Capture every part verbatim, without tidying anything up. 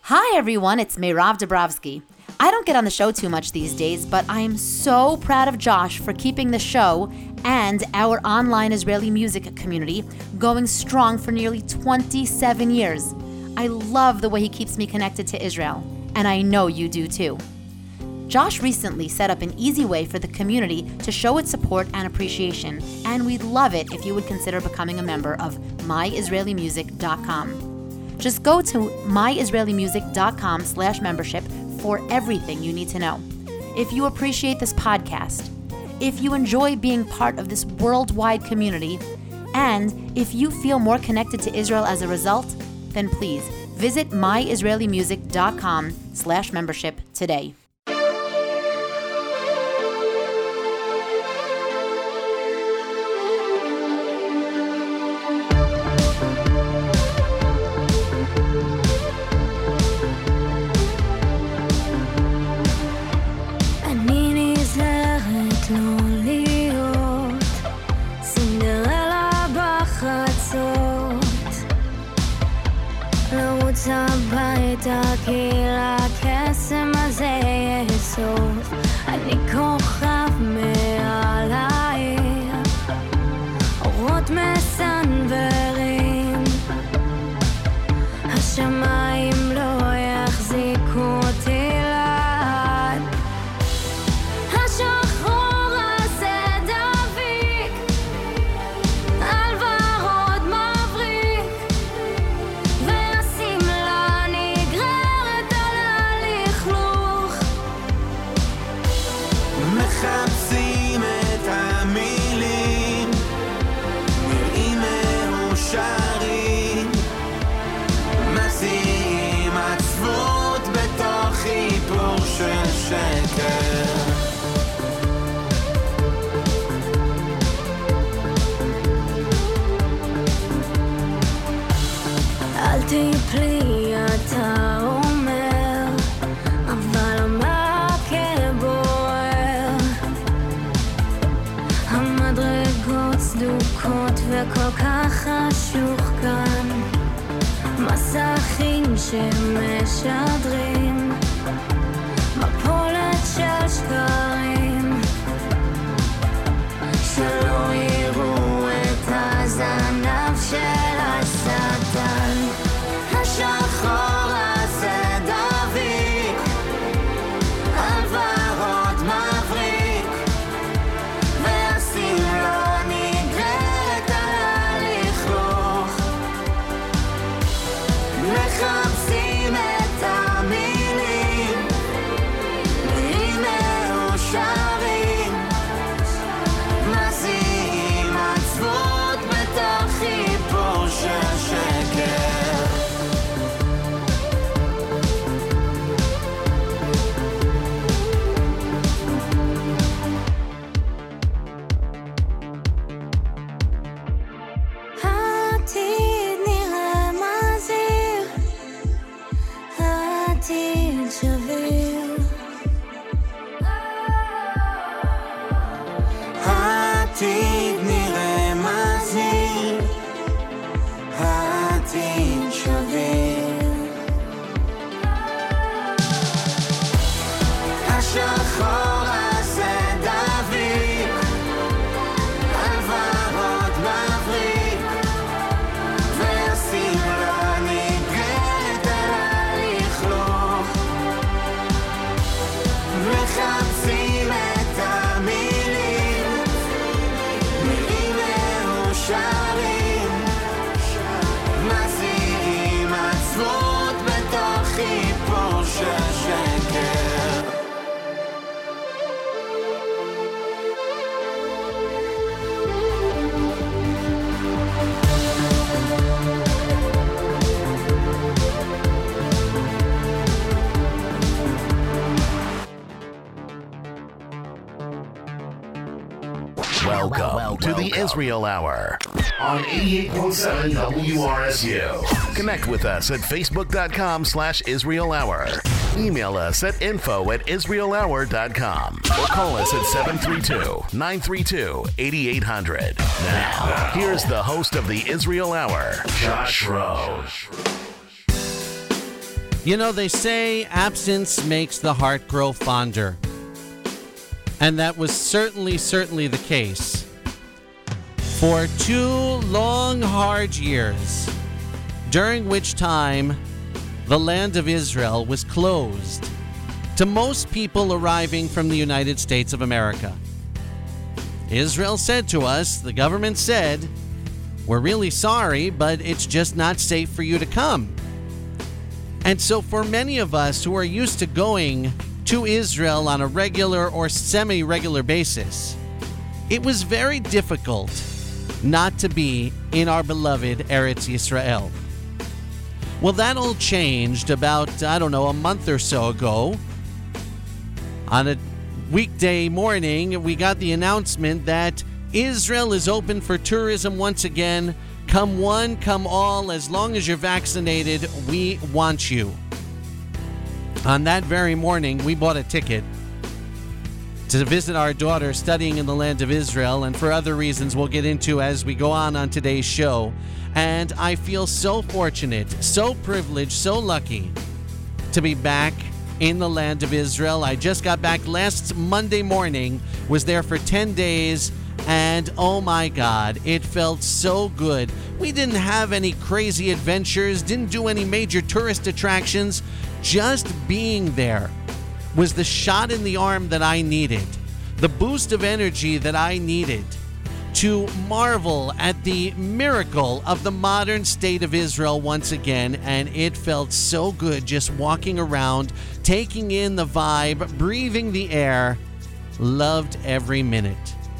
Hi everyone, it's Meirav Dabrowski. I don't get on the show too much these days, but I am so proud of Josh for keeping the show and our online Israeli music community going strong for nearly twenty-seven years. I love the way he keeps me connected to Israel, and I know you do too. Josh recently set up an easy way for the community to show its support and appreciation, and we'd love it if you would consider becoming a member of my israeli music dot com. Just go to my israeli music dot com slash membership for everything you need to know. If you appreciate this podcast, if you enjoy being part of this worldwide community, and if you feel more connected to Israel as a result, then please visit my israeli music dot com slash membership today. הביתה כי לקסם הזה יהיה סוף. אני כוכב מעל העיר, אורות מסנוורים, השמיים לא יחזיקו אותי לעד. השחור הזה דביק על ורוד מבריק, והשמלה נגררת על הלכלוך. מחפשים את המילים, נראים מאושרים, מציעים עצבות בתוך חיבור של שקר. אל תיפלי אתה אומר, אבל המכה בוער, המדרגות סדוקות וכל כך חשוך כאן, מסכים שמשדרים מפולת של שקרים, שלא יראו את הזנב של השטן. השחור הזה דביק על ורוד מבריק, והשמלה נגררת על הלכלוך. מחפשים את המילים, נראים מאושרים, מציעים עצבות בתוך חיבור של שקר. העתיד נראה מזהיר, העתיד שביר, העתיד נראה מזהיר, העתיד שביר. השחור הזה דביק על ורוד מבריק, והשמלה נגררת על הלכלוך. מחפשים את המילים, נראים מאושרים, מציעים עצבות בתוך חיבור של שקר. Welcome to the Israel Hour on eighty-eight point seven W R S U. Connect with us at facebook.com slash Israel Hour. Email us at info at israel hour dot com or call us at seven three two, nine three two, eight eight hundred. Now, here's the host of the Israel Hour, Josh Rowe. You know, they say absence makes the heart grow fonder. And that was certainly, certainly the case. For two long, hard years, during which time the land of Israel was closed to most people arriving from the United States of America. Israel said to us, the government said, we're really sorry, but it's just not safe for you to come. And so for many of us who are used to going to Israel on a regular or semi-regular basis, it was very difficult not to be in our beloved Eretz Yisrael. Well, that all changed about, I don't know, a month or so ago. On a weekday morning, we got the announcement that Israel is open for tourism once again. Come one, come all, as long as you're vaccinated, we want you. On that very morning, we bought a ticket to visit our daughter studying in the land of Israel, and for other reasons we'll get into as we go on on today's show. And I feel so fortunate, so privileged, so lucky to be back in the land of Israel. I just got back last Monday morning, was there for ten days, and oh my God, it felt so good. We didn't have any crazy adventures, didn't do any major tourist attractions. Just being there was the shot in the arm that I needed, the boost of energy that I needed to marvel at the miracle of the modern state of Israel once again. And it felt so good just walking around, taking in the vibe, breathing the air. Loved every minute.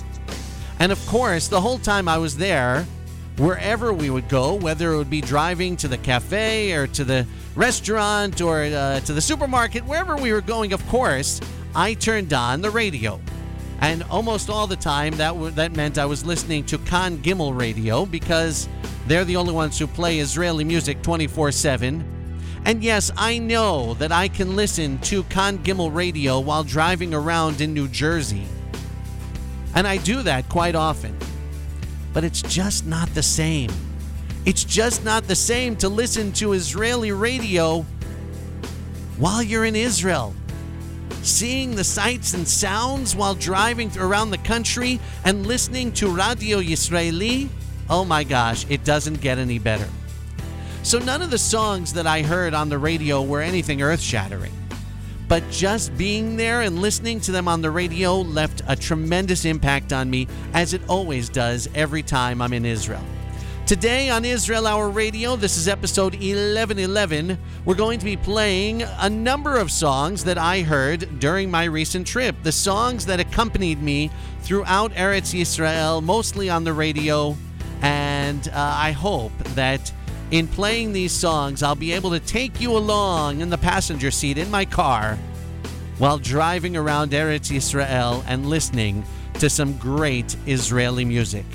And of course, the whole time I was there, wherever we would go, whether it would be driving to the cafe or to the restaurant or uh, to the supermarket, wherever we were going, of course, I turned on the radio. And almost all the time, that w- that meant I was listening to Kan Gimel Radio, because they're the only ones who play Israeli music twenty-four seven. And yes, I know that I can listen to Kan Gimel Radio while driving around in New Jersey. And I do that quite often. But it's just not the same. It's just not the same to listen to Israeli radio while you're in Israel. Seeing the sights and sounds while driving around the country and listening to Radio Yisraeli, oh my gosh, it doesn't get any better. So none of the songs that I heard on the radio were anything earth-shattering. But just being there and listening to them on the radio left a tremendous impact on me, as it always does every time I'm in Israel. Today on Israel Hour Radio, this is episode eleven eleven, we're going to be playing a number of songs that I heard during my recent trip. The songs that accompanied me throughout Eretz Yisrael, mostly on the radio. And uh, I hope that in playing these songs, I'll be able to take you along in the passenger seat in my car while driving around Eretz Yisrael and listening to some great Israeli music.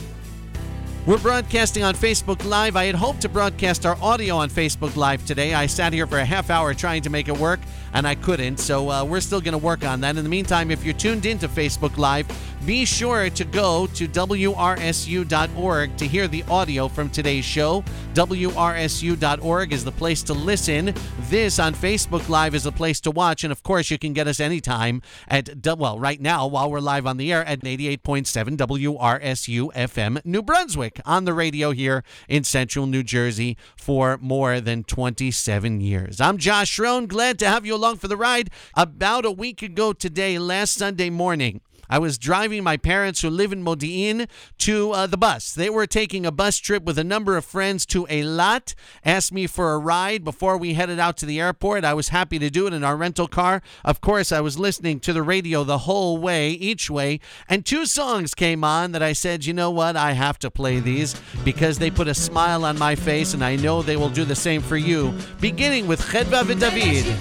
We're broadcasting on Facebook Live. I had hoped to broadcast our audio on Facebook Live today. I sat here for a half hour trying to make it work, and I couldn't, so uh, we're still going to work on that. In the meantime, if you're tuned into Facebook Live, be sure to go to W R S U dot org to hear the audio from today's show. W R S U dot org is the place to listen. This on Facebook Live is the place to watch. And of course, you can get us anytime at, well, right now, while we're live on the air at eighty-eight point seven W R S U F M New Brunswick on the radio here in central New Jersey for more than twenty-seven years. I'm Josh Schroen. Glad to have you along for the ride. About a week ago today, last Sunday morning, I was driving my parents, who live in Modi'in, to uh, the bus. They were taking a bus trip with a number of friends to Eilat, asked me for a ride before we headed out to the airport. I was happy to do it in our rental car. Of course, I was listening to the radio the whole way, each way, and two songs came on that I said, you know what, I have to play these because they put a smile on my face, and I know they will do the same for you, beginning with Chedva v'David.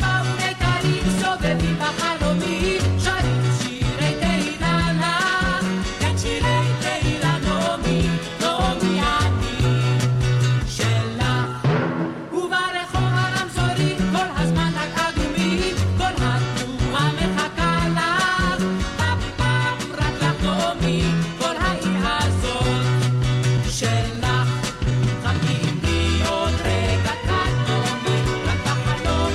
שלך, חכים לי עוד רגע קט נעמי, רק בחלום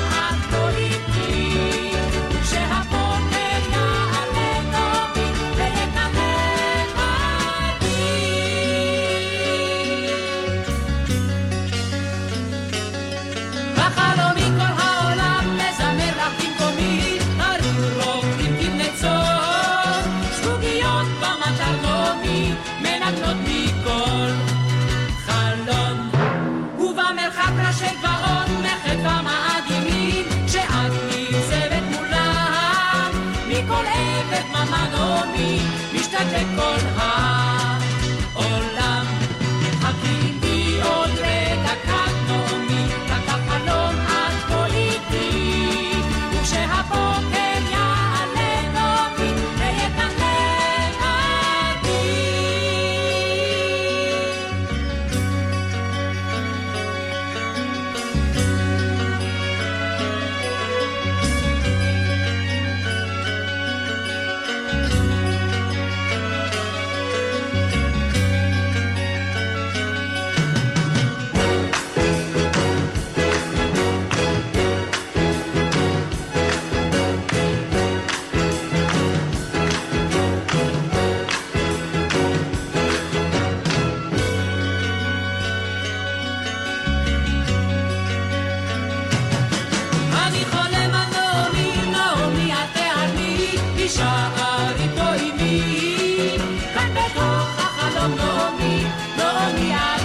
שתק כל העולם. חכיתי עוד רגע כך נעמי, רק החלום את פה איתי, וכשהבוקר יעלה נעמי, אהיה כאן לידי. אני חולם על נעמי, נעמי את תעני, תישאר איתו עימי, כאן בתוך החלום נעמי, נעמי את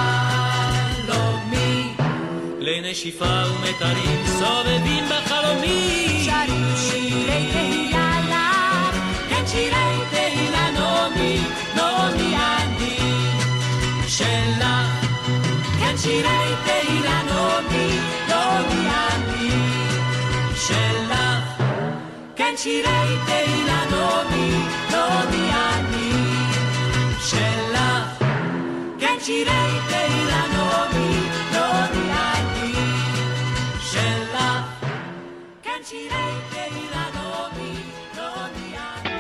חלומי. לנשיפה ומתרים סובבים בחלומי, שרים שירי תהילה לך, כן שירי תהילה נעמי, נעמי אני שלך, כן שירי תהילה נעמי, נעמי אני שלך, כן שירי תהילה נעמי, נעמי אני שלך, כן שירי תהילה נעמי, נעמי אני שלך, כן שירי תהילה נעמי, נעמי אני.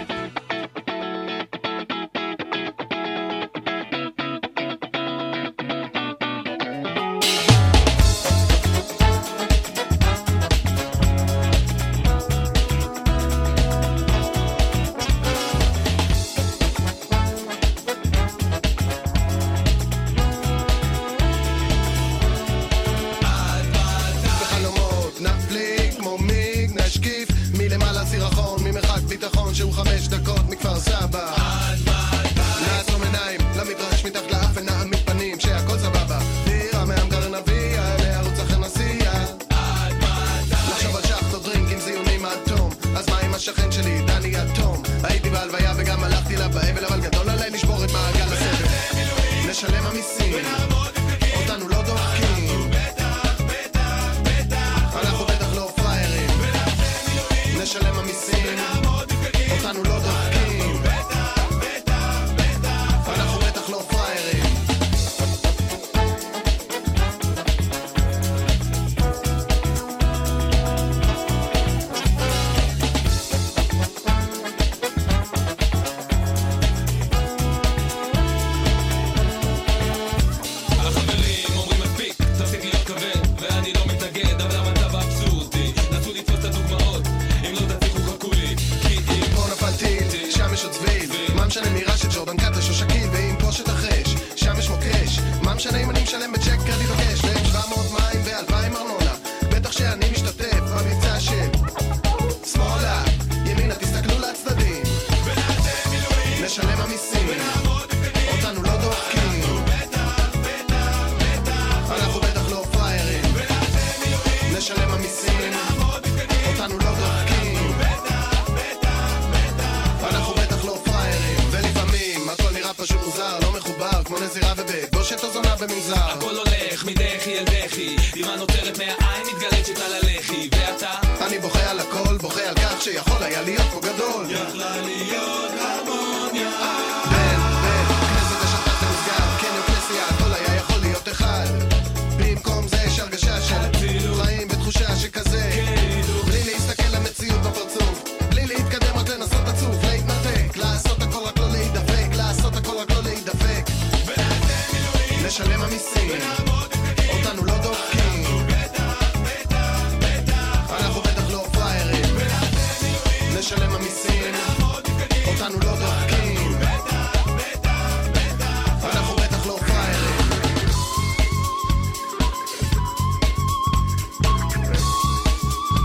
בחלומות נפליג כמו מיג נשקיף מלמעלה סירחון ממרחק ביטחון שהוא חמש דקות מכפר סבא. נעצום עיניים למדרש מתחת לאף ונעמיד פנים שהכל סבבה, דירה מהמגר נביאה לערוץ אחר נסיע, לחשוב על שחט או דרינק עם זיונים עד תום. אז מה עם השכן שלי דני אטום? הייתי בהלוויה וגם הלכתי לה באבל, אבל גדול עליי לשבור את מעגל הסבל. נשלם המיסים אותנו לא דוחקים, אנחנו בטח לא פריירים. נשלם המיסים אותנו לא דוחקים, אנחנו בטח לא פריירים. החברים אומרים מספיק, תפסיק להיות כבד, ואני לא מתנגד, אבל המצב אבסורדי. נסו לתפוס את הדוגמאות, אם לא תצליחו חכו לי, כי אם פה נפל טיל, שם יש עוד צביל, מה משנה מירה של ג'ורדן קטש או שקיל, ואם פה שתחש, שם יש מוקש, מה משנה אם אני משלם בצ'ק קרדיט או קש, ועם שבע מאות מים ואלפיים ארנונה, בטח שאני משתתף במבצע של שמאלה, ימינה תסתכלו לצדדים, נשלם המיסים אותנו לא דוחקים, אנחנו בטח לא פריירים. נשלם המיסים אותנו לא דוחקים, אנחנו בטח לא פריירים. ולפעמים הכל נראה פשוט מוזר, לא מחובר כמו נזירה ובית בושת או זונה במנזר. הכל הולך מדחי אל דחי, דימה נותרת מהעין מתגלצת על הלחי, ואתה? אני בוכה על הכל, בוכה על כך שיכול היה להיות פה גדול, יכלה להיות הרמוניה. בן, בן, כנסת השטת למסגר, קניון כנסיה, הכל היה יכול להיות אחד. במקום זה יש הרגשה של חיים בתחושה שכזה, בלי להסתכל למציאות בפרצוף, בלי להתקדם רק לנסות עצוב, להתנתק, לעשות הכל רק לא להידפק, לעשות הכל רק לא להידפק. נשלם המיסים אותנו לא דוחקים, אנחנו בטח לא פריירים. נשלם המיסים אותנו לא דוחקים, אנחנו בטח לא פריירים.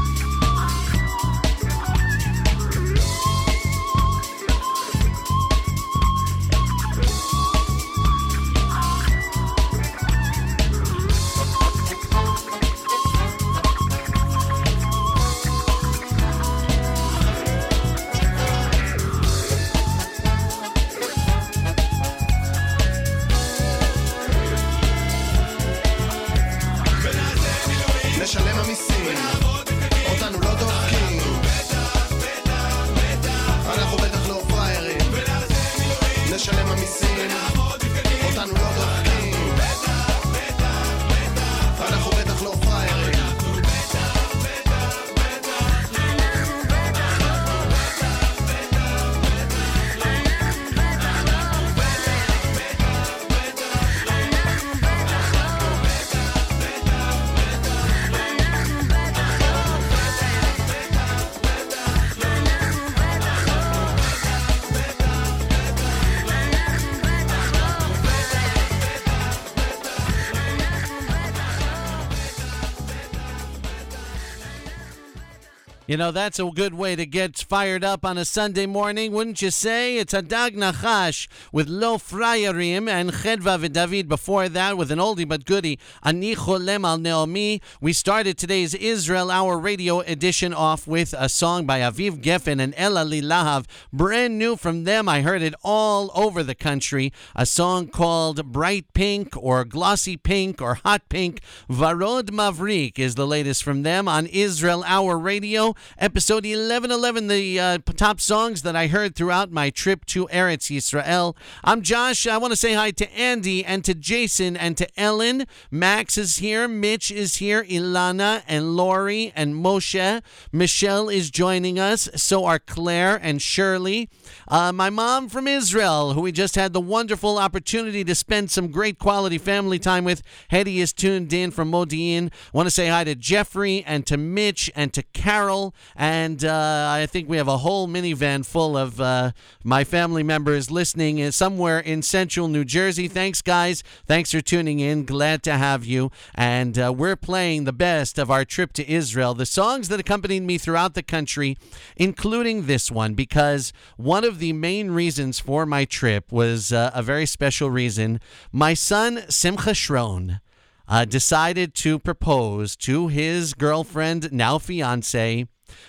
You know, that's a good way to get fired up on a Sunday morning, wouldn't you say? It's Hadag Nachash with Lo Frayerim and Chedva V'David before that with an oldie but goodie, Ani Cholem Al Naomi. We started today's Israel Hour radio edition off with a song by Aviv Geffen and Ella Lilahav. Brand new from them. I heard it all over the country. A song called Bright Pink or Glossy Pink or Hot Pink. Varod Mavrik is the latest from them on Israel Hour Radio. Episode eleven eleven, the uh, top songs that I heard throughout my trip to Eretz Yisrael. I'm Josh. I want to say hi to Andy and to Jason and to Ellen. Max is here. Mitch is here. Ilana and Lori and Moshe. Michelle is joining us. So are Claire and Shirley. Uh, my mom from Israel, who we just had the wonderful opportunity to spend some great quality family time with. Hetty is tuned in from Modi'in. Want to say hi to Jeffrey and to Mitch and to Carol. And uh, I think we have a whole minivan full of uh, my family members listening somewhere in central New Jersey. Thanks, guys. Thanks for tuning in. Glad to have you. And uh, we're playing the best of our trip to Israel, the songs that accompanied me throughout the country, including this one, because one of the main reasons for my trip was uh, a very special reason. My son, Simcha Shron, uh, decided to propose to his girlfriend, now fiancé,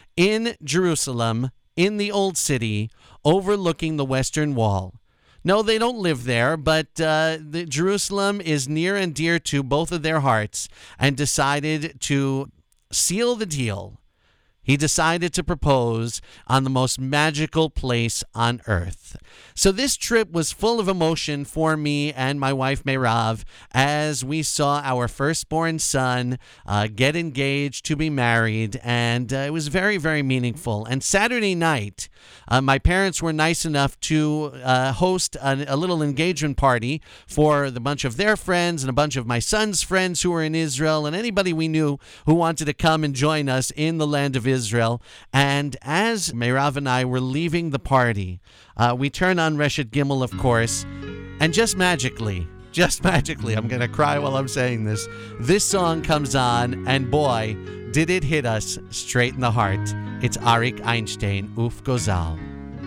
in Jerusalem, in the Old City, overlooking the Western Wall. No, they don't live there, but uh, the Jerusalem is near and dear to both of their hearts, and decided to seal the deal. He decided to propose on the most magical place on earth. So this trip was full of emotion for me and my wife Meirav as we saw our firstborn son uh, get engaged to be married, and uh, it was very, very meaningful. And Saturday night, uh, my parents were nice enough to uh, host a, a little engagement party for the bunch of their friends and a bunch of my son's friends who were in Israel and anybody we knew who wanted to come and join us in the land of Israel. Israel. And as Meirav and I were leaving the party, uh, we turn on Reshet Gimel, of course, and just magically, just magically, I'm going to cry while I'm saying this, this song comes on, and boy, did it hit us straight in the heart. It's Arik Einstein, Uf Gozal.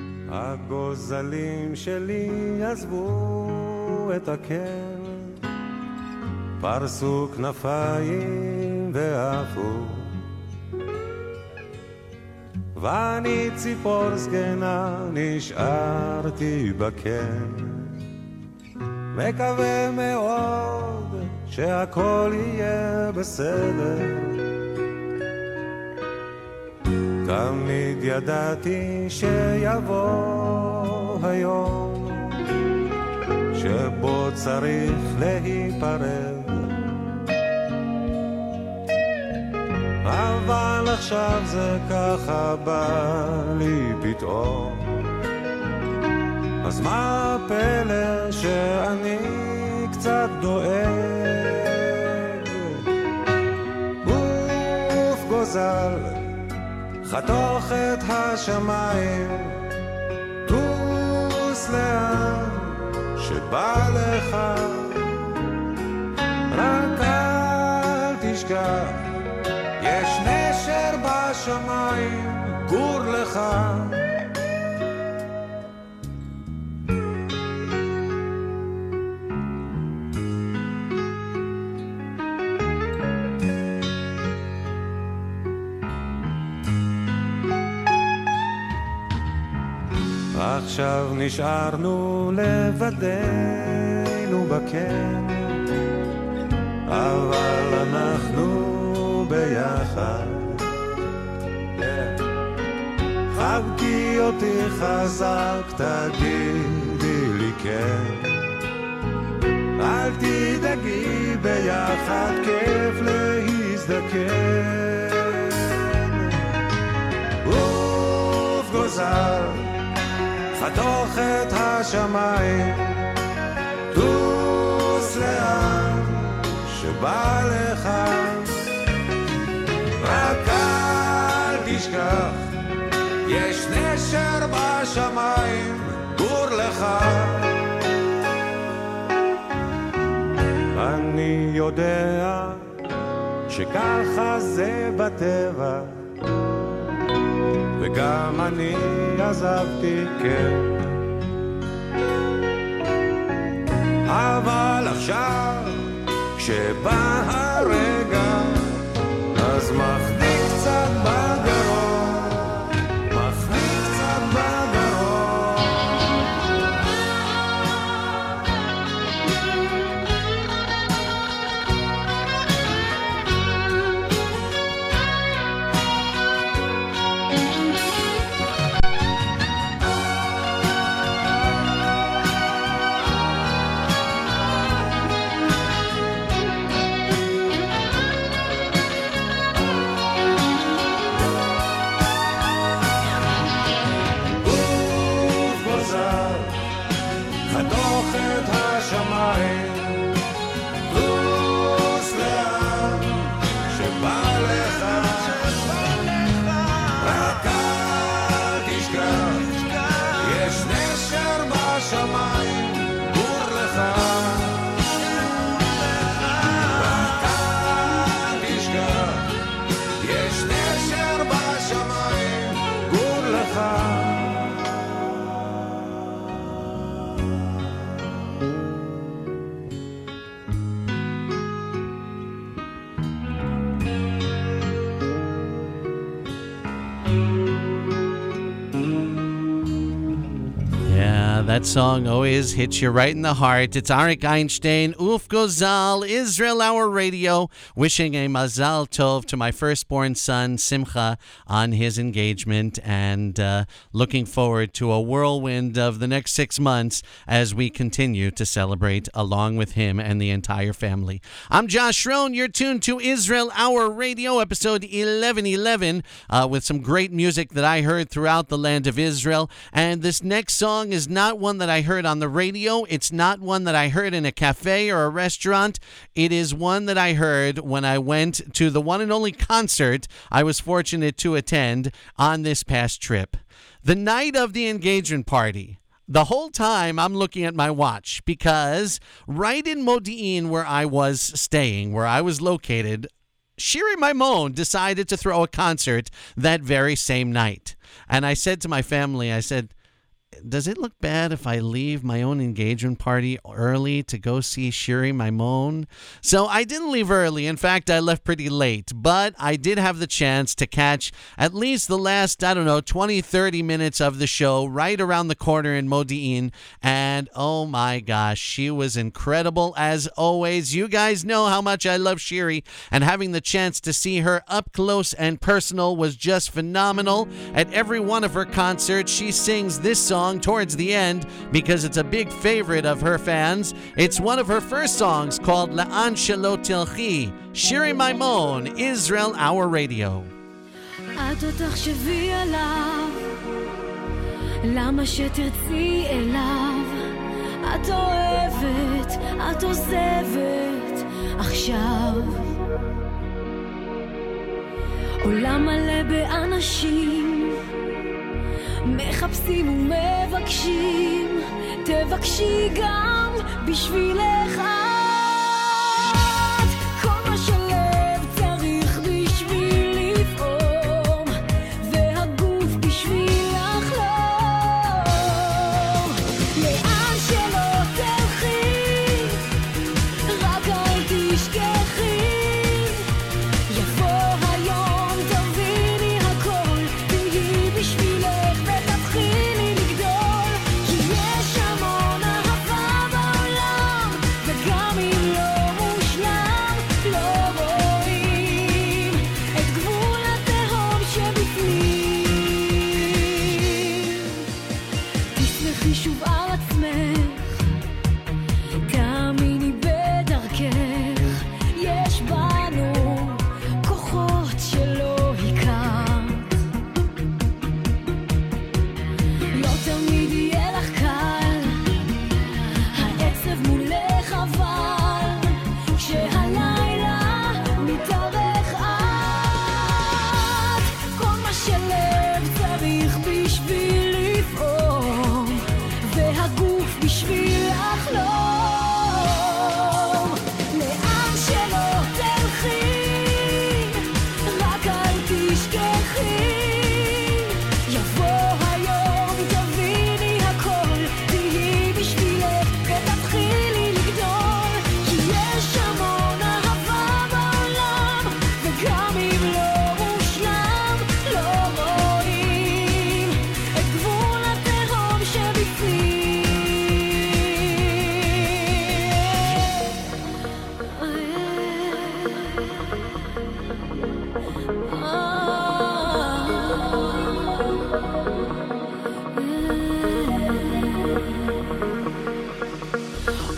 הגוזלים שלי עזבו את הקר, פרסו כנפיים ועפו, ואני ציפור זקנה נשארתי בקן, מקווה מאוד שהכל יהיה בסדר. תמיד ידעתי שיבוא היום שבו צריך להיפרד, אבל עכשיו זה ככה בא לי פתאום, אז מה הפלא שאני קצת דואג? אוף גוזל, חתוך את השמיים, טוס לאן שבא לך, רק אל תשכח, יש נשר בשמיים, גור לך. עכשיו נשארנו לבדנו בקן, אבל אנחנו ביחד. חבקי אותי חזק, תגידי לי כן, אל תדאגי, ביחד כיף להזדקן. אוף גוזל, חתוך את השמיים, טוס לאן שבא לך, רק אל תשכח, יש נשר בשמיים, גור לך. אני יודע שככה זה בטבע, וגם אני עזבתי, כן. אבל עכשיו כשבא הרגע אז מחדיק קצת בגרון, מחדיק קצת בגרון. That song always hits you right in the heart. It's Arik Einstein, Uf Gozal, Israel Hour Radio, wishing a Mazal Tov to my firstborn son, Simcha, on his engagement, and uh, looking forward to a whirlwind of the next six months as we continue to celebrate along with him and the entire family. I'm Josh Rohn. You're tuned to Israel Hour Radio, episode eleven eleven, uh, with some great music that I heard throughout the land of Israel. And this next song is not one that I heard on the radio. It's not one that I heard in a cafe or a restaurant. It is one that I heard when I went to the one and only concert I was fortunate to attend on this past trip. The night of the engagement party. The whole time I'm looking at my watch because right in Modi'in where I was staying, where I was located, Shiri Maimon decided to throw a concert that very same night. And I said to my family, I said, does it look bad if I leave my own engagement party early to go see Shiri Maimon? So I didn't leave early. In fact, I left pretty late. But I did have the chance to catch at least the last, I don't know, twenty, thirty minutes of the show right around the corner in Modi'in. And oh my gosh, she was incredible as always. You guys know how much I love Shiri. And having the chance to see her up close and personal was just phenomenal. At every one of her concerts, she sings this song towards the end because it's a big favorite of her fans. It's one of her first songs called La'an Shelo Tilchi. Shiri Maimon, Israel Hour Radio. את עוד תחשבי עליו, למה שתרצי אליו, את אוהבת, את עוזבת עכשיו. עולם מלא באנשים מחפשים ומבקשים, תבקשי גם בשבילך את, כל מה שלב צריך בשביל לפעום, והגוף בשביל לחלום. לאן שלא תלכי, רק אל תשכחי, יבוא היום תביני הכל, תהיי בשבילך ותתחילי לגדול, כי יש המון אהבה בעולם וגם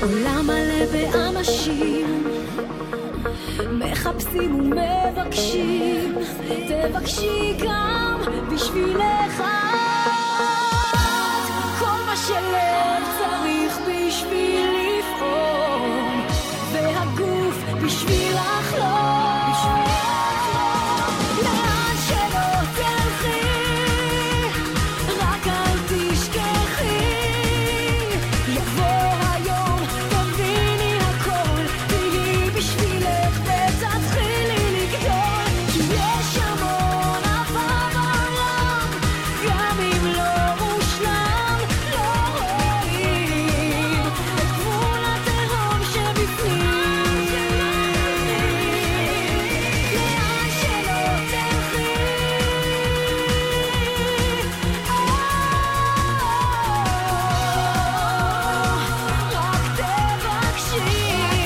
עולם מלא באנשים מחפשים ומבקשים, תבקשי גם בשבילך כל מה שלב צריך בשביל לפעול, והגוף בשביל לחלום. לאן שלא תלכי, רק אל תשכחי, יבוא היום תביני הכל, תהיי בשבילך ותתחילי לגדול, כי יש המון אהבה בעולם, גם אם לא מושלם, לא רואים את גבול התהום שבפנים. לאן שלא תלכי, רק תבקשי,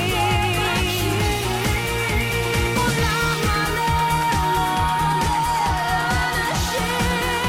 עולם מלא אנשים,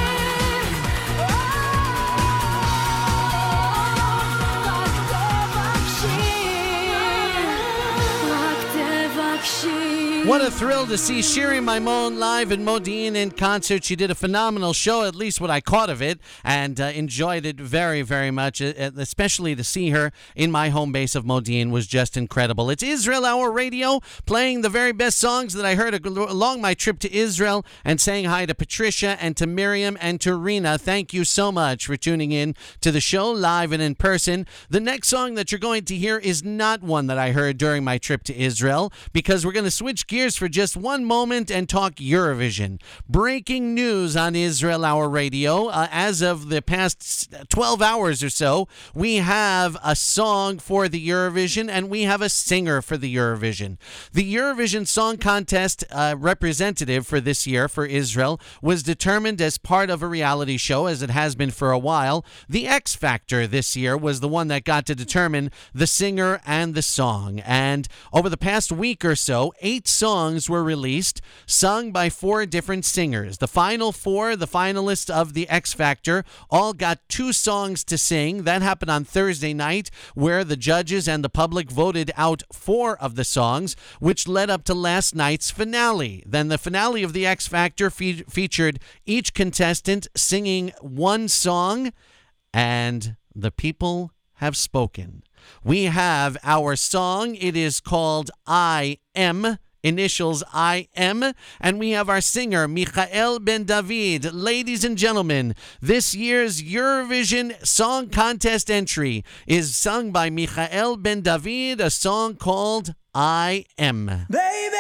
רק תבקשי. What a thrill to see Shiri Maimon live in Modi'in in concert. She did a phenomenal show, at least what I caught of it, and uh, enjoyed it very, very much. Uh, especially to see her in my home base of Modi'in was just incredible. It's Israel Hour Radio, playing the very best songs that I heard along my trip to Israel, and saying hi to Patricia and to Miriam and to Rena. Thank you so much for tuning in to the show live and in person. The next song that you're going to hear is not one that I heard during my trip to Israel, because we're going to switch gears for just one moment and talk Eurovision. Breaking news on Israel Hour Radio. Uh, as of the past twelve hours or so, we have a song for the Eurovision and we have a singer for the Eurovision. The Eurovision Song Contest uh, representative for this year for Israel was determined as part of a reality show, as it has been for a while. The X Factor this year was the one that got to determine the singer and the song. And over the past week or so, eight songs were released, sung by four different singers. The final four, the finalists of the X Factor, all got two songs to sing. That happened on Thursday night, where the judges and the public voted out four of the songs, which led up to last night's finale. Then the finale of the X Factor fe- featured each contestant singing one song, and the people have spoken. We have our song. It is called I Am, initials I M, and we have our singer, Michael Ben David. Ladies and gentlemen, this year's Eurovision Song Contest entry is sung by Michael Ben David, a song called I Am. Baby,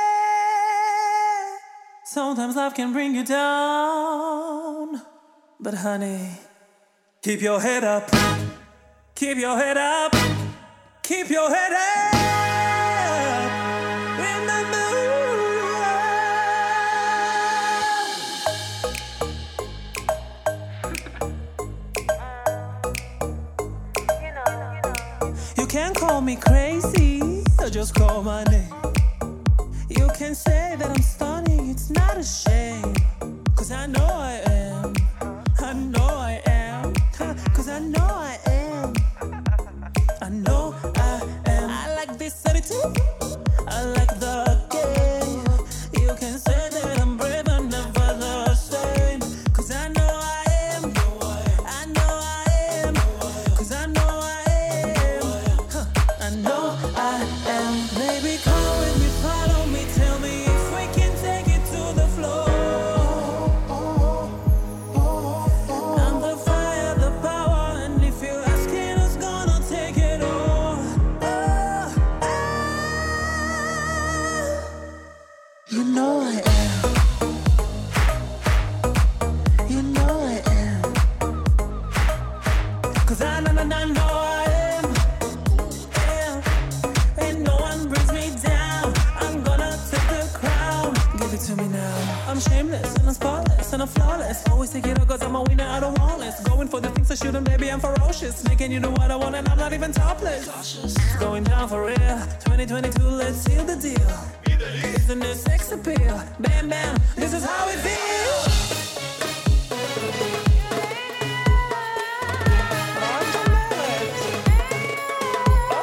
sometimes life can bring you down, but honey, keep your head up, keep your head up, keep your head up. You can call me crazy, or just call my name. You can say that I'm stunning, it's not a shame. Cause I know I am, I know I am, cause I know I am, I know I am. I like this attitude, I like the game. You can say that I'm brave and never the same. Cause I know I am, I know I am, cause I know I am, I know I am. Baby, come with me, follow me, tell me if we can take it to the floor. I'm the fire, the power, and if you're asking who's gonna take it all, oh, ah, you know I am, you know I am, cause I know, I know, I know I am, yeah. And no one brings me down, I'm gonna take the crown. Give it to me now. I'm shameless and I'm spotless and I'm flawless. Always take it up cause I'm a winner, I don't want less. Going for the things I shouldn't, baby, I'm ferocious. Making you do what I want and I'm not even topless. It's going down for real. twenty twenty-two, let's seal the deal. Isn't it sex appeal? Bam, bam, this is how it feels. Oh,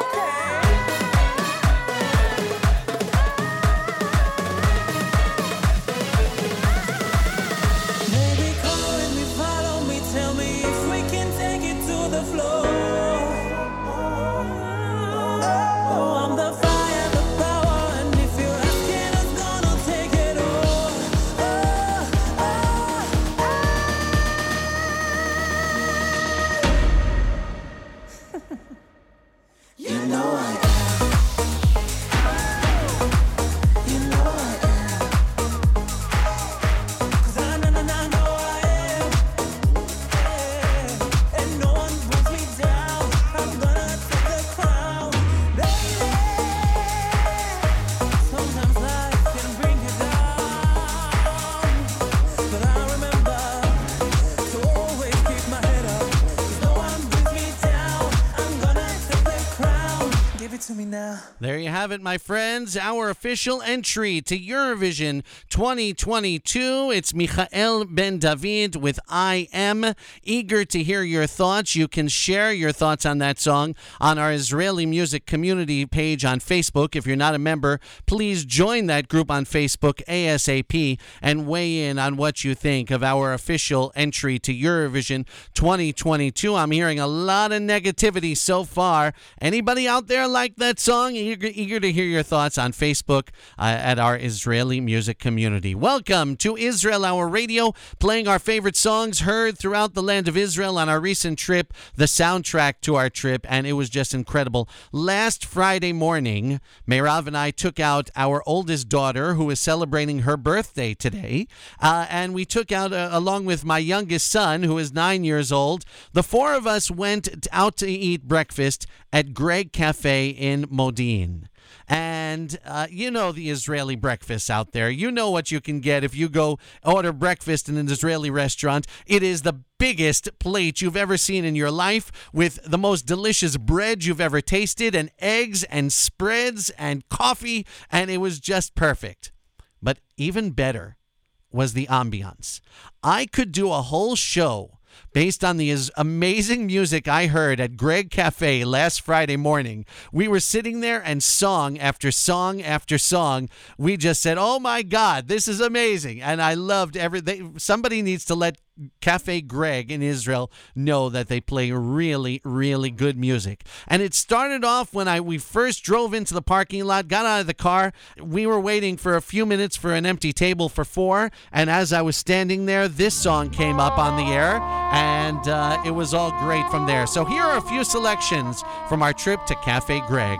There you have it, my friends. Our official entry to Eurovision twenty twenty-two. It's Michael Ben David with I Am. Eager to hear your thoughts. You can share your thoughts on that song on our Israeli Music Community page on Facebook. If you're not a member, please join that group on Facebook ASAP and weigh in on what you think of our official entry to Eurovision twenty twenty-two. I'm hearing a lot of negativity so far. Anybody out there like that song? Eager, eager to hear your thoughts on Facebook uh, at our Israeli Music Community. Welcome to Israel Hour Radio, playing our favorite songs heard throughout the land of Israel on our recent trip, the soundtrack to our trip, and it was just incredible. Last Friday morning, Meirav and I took out our oldest daughter, who is celebrating her birthday today, uh, and we took out, uh, along with my youngest son, who is nine years old, the four of us went out to eat breakfast at Greg Cafe in Modi'in. And uh, you know the Israeli breakfasts out there. You know what you can get if you go order breakfast in an Israeli restaurant. It is the biggest plate you've ever seen in your life, with the most delicious bread you've ever tasted, and eggs and spreads and coffee, and it was just perfect. But even better was the ambiance. I could do a whole show based on the amazing music I heard at Greg Cafe last Friday morning. We were sitting there, and song after song after song, we just said, oh my God, this is amazing. And I loved everything. Somebody needs to let Cafe Greg in Israel know that they play really, really good music. And it started off when I we first drove into the parking lot, got out of the car. We were waiting for a few minutes for an empty table for four, and as I was standing there, this song came up on the air, and uh, it was all great from there. So here are a few selections from our trip to Cafe Greg.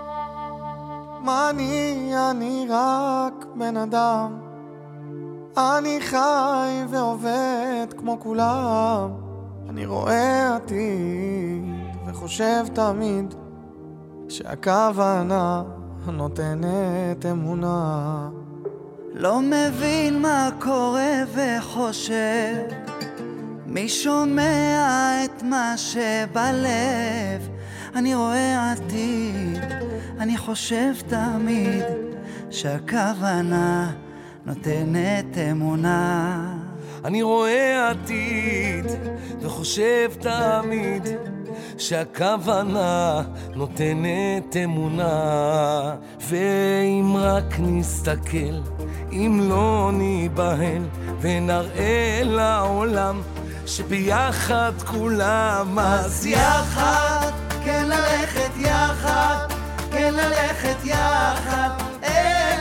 אני, אני רק בן אדם, אני חי ועובד כמו כולם, אני רואה עתיד וחושב תמיד שהכוונה נותנת אמונה. לא מבין מה קורה וחושב, מי שומע את מה שבלב, אני רואה עתיד, אני חושב תמיד שהכוונה נותנת אמונה. אני רואה עתיד וחושב תמיד שהכוונה נותנת אמונה. ואם רק נסתכל, אם לא ניבהל, ונראה לעולם שביחד כולם, אז יחד, כן ללכת יחד, כן ללכת יחד אל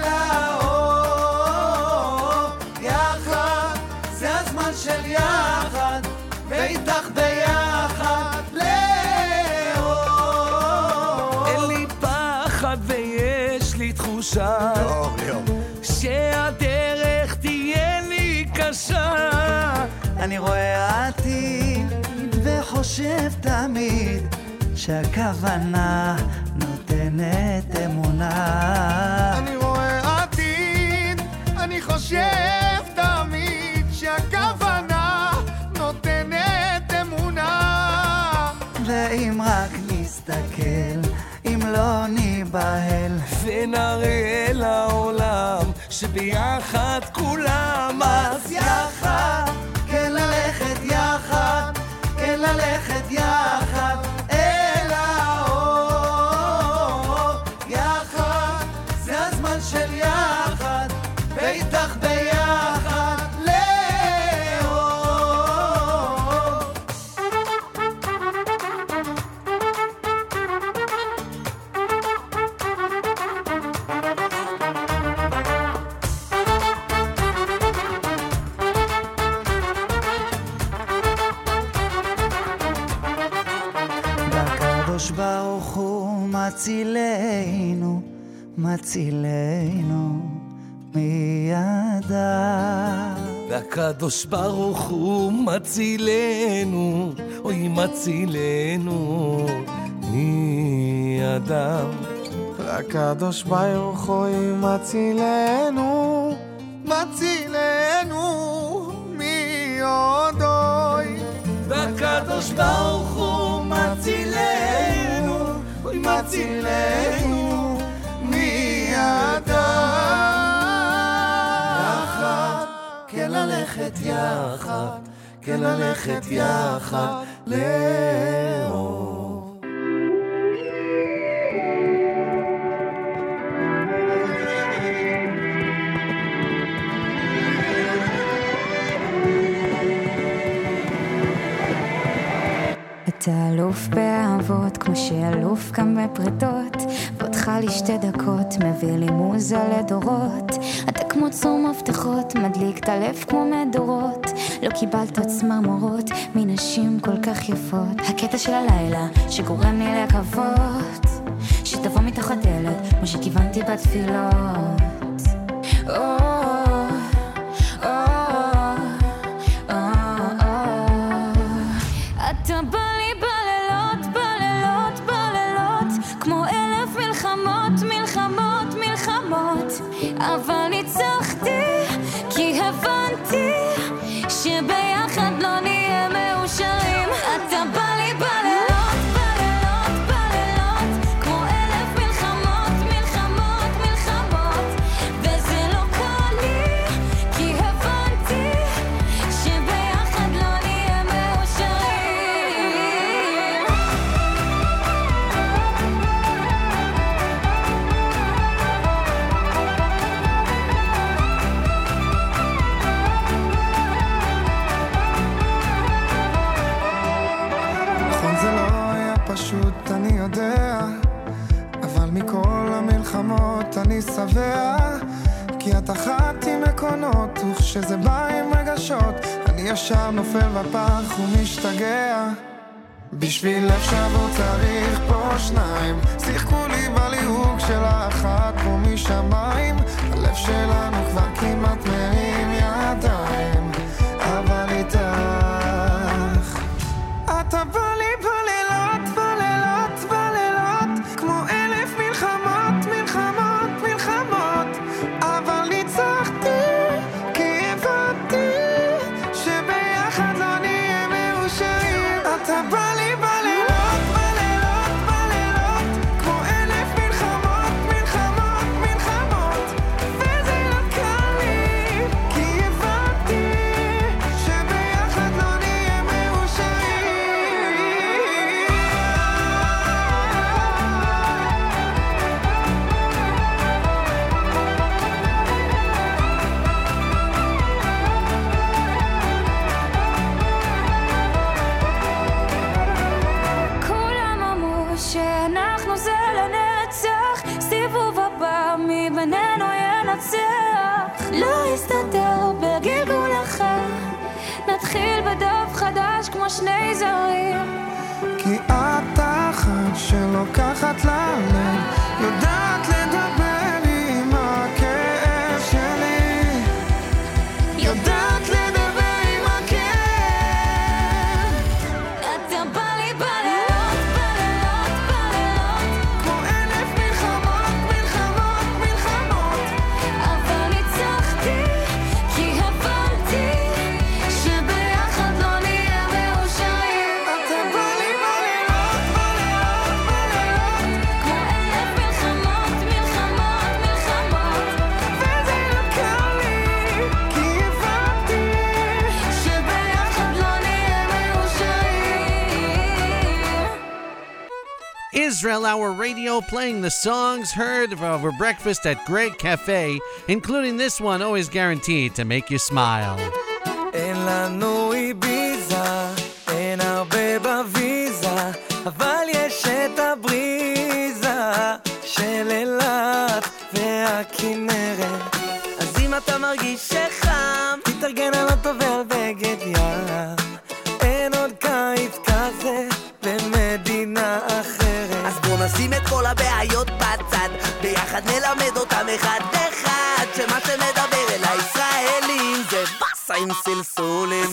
האור. יחד, זה הזמן של יחד, ואיתך ביחד לאור. אין לי פחד ויש לי תחושה שהדרך תהיה לי קשה. אני רואה עתיד וחושב תמיד שהכוונה נותנת אמונה. אני רואה עתיד, אני חושב תמיד שהכוונה נותנת אמונה. ואם רק נסתכל, אם לא ניבהל, ונראה לעולם שביחד כולם, אז יחד, כן ללכת יחד, כן ללכת יחד אל האור. יחד, זה הזמן של יחד, ואיתך ביחד לאור. הקדוש ברוך הוא מצילנו, מצילנו מידה. והקדוש ברוך הוא מצילנו, אוי מצילנו מאדם. והקדוש ברוך הוא מצילנו, מצילנו מיודוי. והקדוש ברוך הוא מצילנו, אוי מצילנו ללכת יחד, כן ללכת יחד לאור. אתה אלוף באהבות כמו שאלוף גם בפרטות, ואותך לי שתי דקות מביא לי מוזה לדורות. אתה כמו צור מפתחות מדליק את הלב כמו מדורות, לא קיבלת צמרמורות מנשים כל כך יפות. הקטע של הלילה שגורם לי לקוות שתבוא מתחת דלת כמו שכיוונתי בתפילות. או אתה בא לי בלילות, בלילות, בלילות, כמו אלף מלחמות, מלחמות, מלחמות, אבל ניצחתי כי הבנתי שביחד לא נהיה מאושרים. אתה בא לי בלילות, בלילות, בלילות, כמו אלף מלחמות, מלחמות, מלחמות, וזה לא קל לי כי הבנתי שביחד לא נהיה מאושרים. נכון זה לא היה פשוט, אני יודע, אבל מכל המלחמות אני שבע, כי את אחת עם עקרונות, וכשזה בא עם רגשות אני ישר נופל בפח ומשתגע. בשביל לב שבור צריך פה שניים, שיחקו לי בליהוק של האחת פה משמיים. הלב שלנו כבר כמעט מרים ידיים, אבל איתך אתה בא לי בלילות, בלילות, בלילות, כמו אלף מלחמות, מלחמות, מלחמות, אבל ניצחתי כי הבנתי שביחד לא נהיה מאושרים. אתה בא לי בלילות, בלילות, בלילות, כמו אלף מלחמות, מלחמות, מלחמות, וזה לא קל לי כי הבנתי שביחד לא נהיה מאושרים. כולם אמרו שאנחנו זה לנצח, סיבוב הבא מבינינו ינצח. לא יסתדר בגלגול אחר, נתחיל בדף חדש כמו שני זרים. כי את אחת שלוקחת ללב, יודעת לדבר עם הכאב שלי, יודעת לדבר עם הכאב. אתה בא לי בלילות, בלילות, בלילות, כמו אלף מלחמות, מלחמות, מלחמות, אבל ניצחתי כי הבנתי שביחד לא נהיה מאושרים. אתה בא לי בלילות, בלילות, בלילות, כמו אלף מלחמות, מלחמות, מלחמות, וזה לא קל לי כי הבנתי שביחד לא נהיה מאושרים. Israel Hour Radio playing the songs heard over breakfast at Greg Cafe, including this one always guaranteed to make you smile. אין לנו איביזה, אין הרבה בוויזה, אבל יש את הבריזה של אילת והכנרת. אז אם אתה מרגיש שחם, תתארגן על הטובל בגד ים. אין עוד קיץ כזה במדינה אחרת. אז בוא נשים את כל הבעיות בצד, ביחד נלמד אותם אחד אחד, שמה שמדבר אל הישראלים זה בסה עם סלסולים.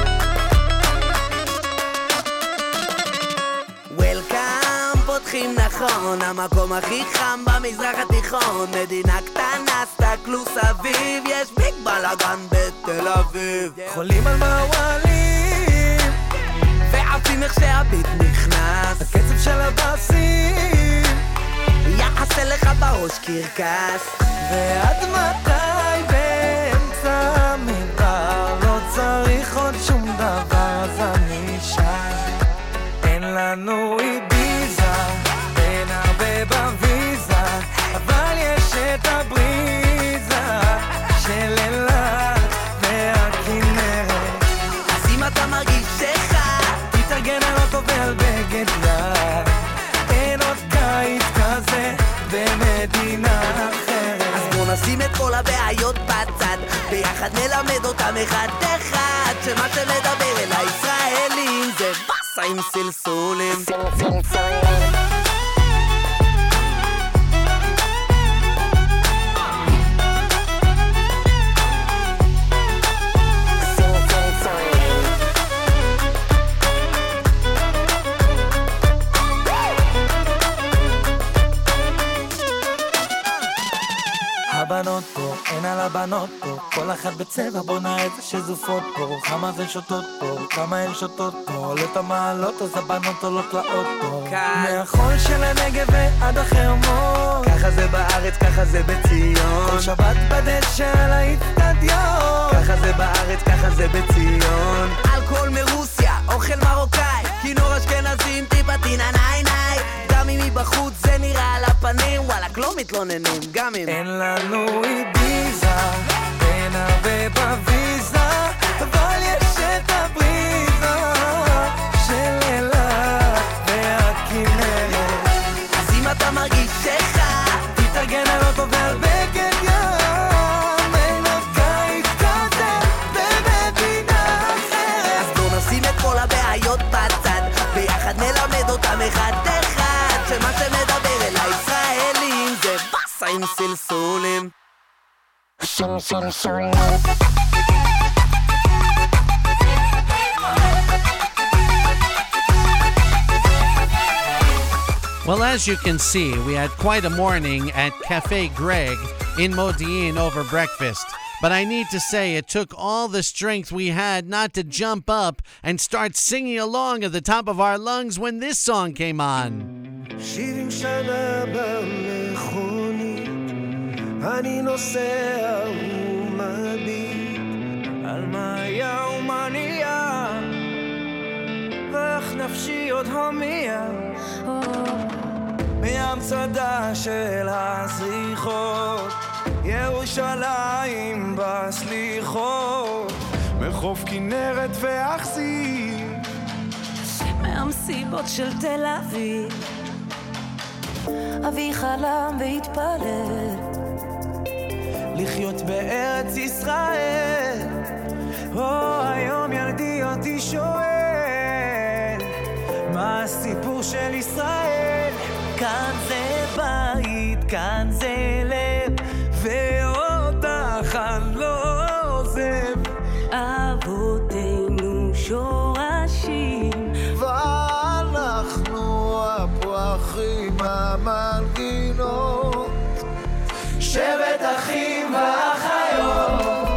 Welcome, פותחים נחל נכון, המקום הכי חם במזרח התיכון, מדינה קטנה, סתכלו סביב, יש ביג בלגן בתל אביב. חולים על מעוולים ועפים איך שהביט נכנס, הקצב של הבאסים יעשה לך בראש קרקס. ועד מתי באמצע מדבר לא צריך עוד שום דבר, אז אני שם. אין לנו איביזה, אין הרבה בוויזה, אבל יש את הבריזה של אילת והכנרת. אז אם אתה מרגיש שכה, תתארגן על אוטו ועל בגד יד, אין עוד קיץ כזה במדינה אחרת. אז בוא נשים את כל הבעיות בצד, ביחד נלמד אותם אחד אחד, שמה שמדבר אל הישראלים זה בסה עם סלסולים. הבנות פה, אין על הבנות פה, כל אחת בצבע בונה את זה שזופות פה, כמה זה שותות פה, כמה הן שותות פה, עולות המעלות אז הבנות עולות לאוטו, מהחול של הנגב ועד החרמון, ככה זה בארץ, ככה זה בציון, כל שבת בדשא על האצטדיון, ככה זה בארץ, ככה זה בציון, אלכוהול מרוסיה, אוכל מרוקאי, כינור אשכנזים, טיפה טינה ניי ניי, גם אם מבחוץ זה נראה על הפנים, וואלק לא מתלוננים, גם אם אין לנו איביזה, אין הרבה בוויזה, אבל יש את הבריזה של אילת והכנרת. אז אם אתה מרגיש שכה, תתארגן על אוטו ועל בגד ים, אין עוד קיץ כזה במדינה אחרת. אז בוא נשים את כל הבעיות בצד, ביחד נלמד אותם אחד אחד, שמה שמדבר אל הישראלים זה בסה עם סלסולים. Well, as you can see, we had quite a morning at Cafe Greg in Modi'in over breakfast. But I need to say it took all the strength we had not to jump up and start singing along at the top of our lungs when this song came on. שבעים שנה במכונית, אני נוסע ומביט על מה היה ומה נהיה, ואיך נפשי עוד הומייה מהמצדה של הזריחות, ירושלים בסליחות, מחוף כנרת ואכסי, מהמסיבות של תל אביב, אבי חלם והתפלל לחיות בארץ ישראל. או היום ילדי אותי שואל, מה הסיפור של ישראל? כאן זה בית, כאן זה לב, ואותך אני לא עוזב. אבותינו שורשים, ואנחנו הפרחים המנגינות, שבט אחים ואחיות,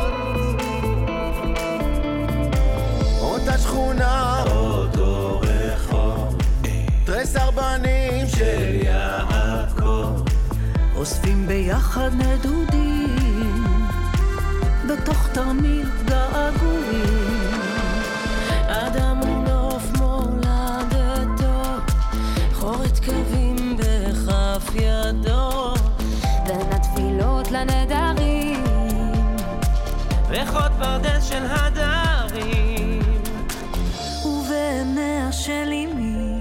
אותה שכונה, אותו רחוב, תרי סרבנים של יעקב, אוספים ביחד נדודים בתוך תרמיל געגועים, אדם נוף מולדתו חורת קווים בכף ידו, בין התפילות לנדרים ריחות פרדס של הדרים, ובעיניה של אמי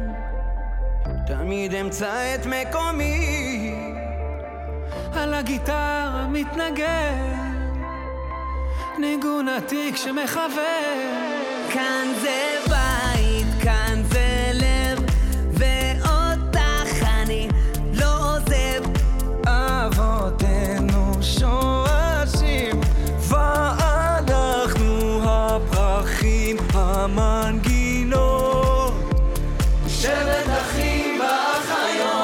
תמיד אמצא את מקומי, על הגיטרה מתנגן ניגון עתיק שמחבר. כאן זה בית, כאן זה לב, ואותך אני לא עוזב. אבותינו שורשים, ואנחנו הפרחים המנגינות, שבט אחים ואחיות.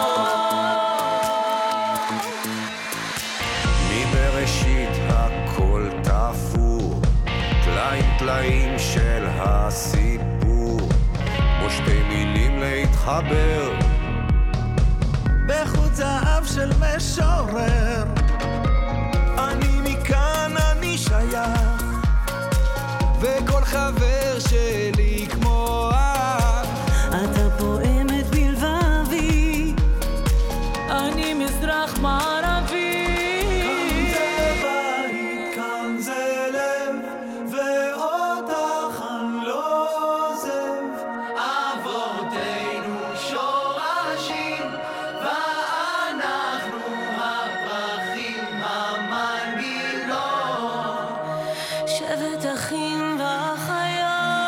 בצלעים של הסיפור, כמו שתי מילים להתחבר בחוט זהב של משורר. אני מכאן, אני שייך, וכל חבר שלי כמו אח. אתה פועמת בלבבי, אני מזרח מערבי. כאן זה בית, כאן זה לב, ואותך אני לא עוזב. אבותינו שורשים, ואנחנו הפרחים המנגינות. שבט אחים ואחיות.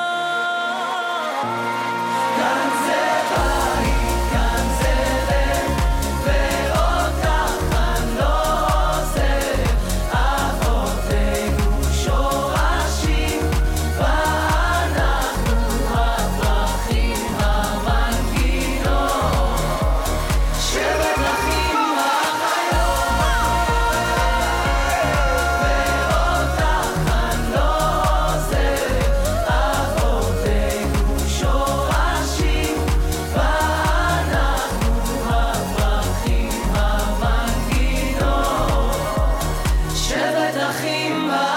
כאן זה בית, כאן זה לב, ואותך אני לא עוזב. אבותינו שורשים, ואנחנו הפרחים המנגינות. שבט אחים ואחיות, ואותך אני לא עוזב. אבותינו שורשים, ואנחנו הפרחים המנגינות. שבט אחים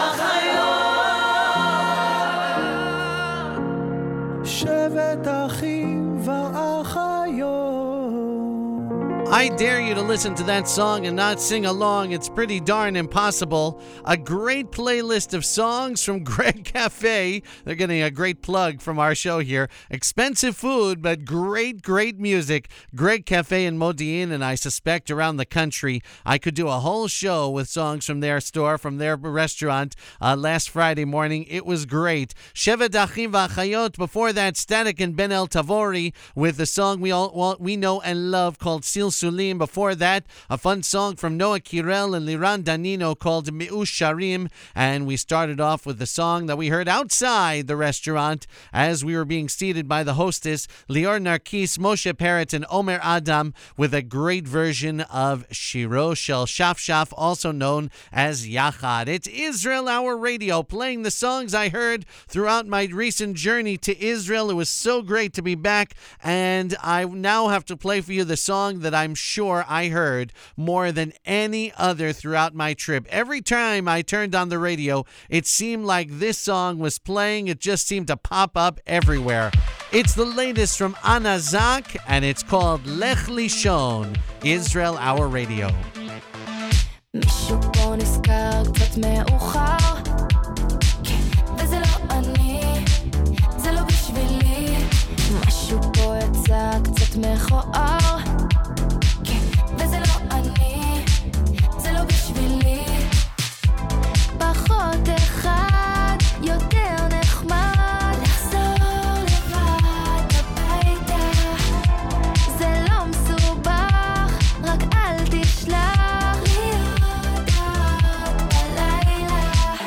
ואחיות. שבט אחים ואחיות. I dare you to listen to that song and not sing along. It's pretty darn impossible. A great playlist of songs from Greg Cafe. They're getting a great plug from our show here. Expensive food, but great, great music. Greg Cafe in Modi'in, and I suspect around the country. I could do a whole show with songs from their store, from their restaurant uh, last Friday morning. It was great. Shevet Achim V'Achayot. Before that, Static and Ben El Tavori with the song we all well, we know and love called Sil Sulim. Before that, a fun song from Noah Kirel and Liran Danino called Mi'ush Sharim. And we started off with the song that we heard outside the restaurant as we were being seated by the hostess, Lior Narkis, Moshe Peretz, and Omer Adam, with a great version of Shiro Shel Shaf Shaf, also known as Yachad. It's Israel Hour Radio, playing the songs I heard throughout my recent journey to Israel. It was so great to be back, and I now have to play for you the song that I'm sure I heard more than any other throughout my trip. Every time I turned on the radio, it seemed like this song was playing. It just seemed to pop up everywhere. It's the latest from Anna Zak, and it's called Lech Lishon, Israel Hour Radio. מישהו פה נזכר קצת מאוחר, כן, וזה לא אני, זה לא בשבילי. משהו פה יצא קצת מכוער, כן, וזה לא אני, זה לא בשבילי. פחות אחד, יותר נחמד, לחזור לבד הביתה. זה לא מסובך, רק אל תשלח לי הודעות בלילה.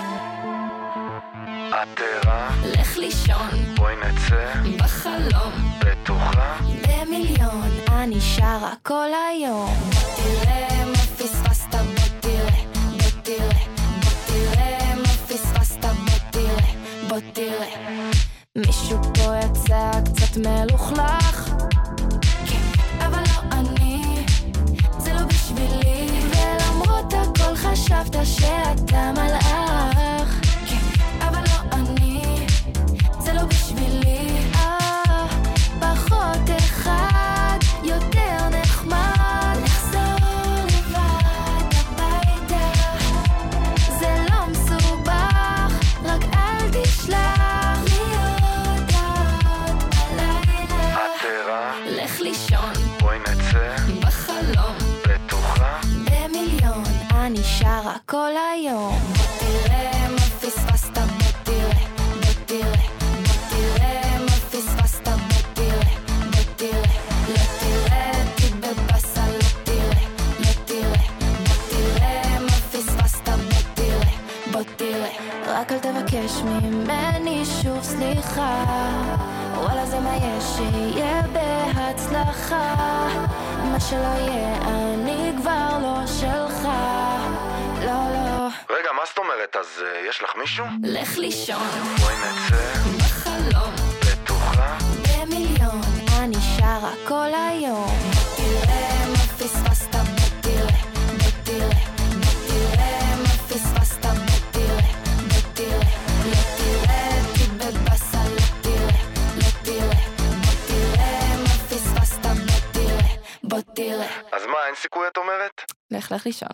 את ערה? לך לישון, בואי נצא בחלום, בטוחה? במיליון, אני שרה כל היום. בוא תראה מה פספסת, בוא תראה, בוא תראה, בוא תראה מה פספסת, בוא תראה, בוא תראה. מישהו פה יצא קצת מלוכלך, כן, אבל לא אני, זה לא בשבילי. ולמרות הכל חשבת שאתה מלאך, כן, אבל לא אני, זה לא בשבילי. אה, פחות אחד, יותר נחמד, לחזור לבד הביתה. זה לא מסובך, רק אל תשלח לי הודעות בלילה. את ערה? לך לישון, בואי נצא בחלום, בטוחה? במיליון, אני שרה כל היום. בוא תראה מה פספסת, בוא תראה, בוא תראה, בוא תראה מה פספסת, בוא תראה, בוא תראה. לא תראה אותי בבאסה, לא תראה, לא תראה, בוא תראה מה פספסת, בוא תראה, בוא תראה. רק אל תבקש ממני שוב סליחה, וואלה זה מה יש שיהיה בהצלחה. מה שלא יהיה אני כבר לא שלך, לא לא רגע, מה זאת אומרת? אז uh, יש לך מישהו? לך לישון בואי נצא בחלום בטוחה במיליון אני שרה כל היום תראה מה פספסת בתראה בתראה בתראה מה פספסת בתראה בתראה לא תראה תיבד בסה לא תראה לא תראה בתראה מה פספסת בתראה בוא תראה אז מה, אין סיכוי את אומרת? לך לך לישון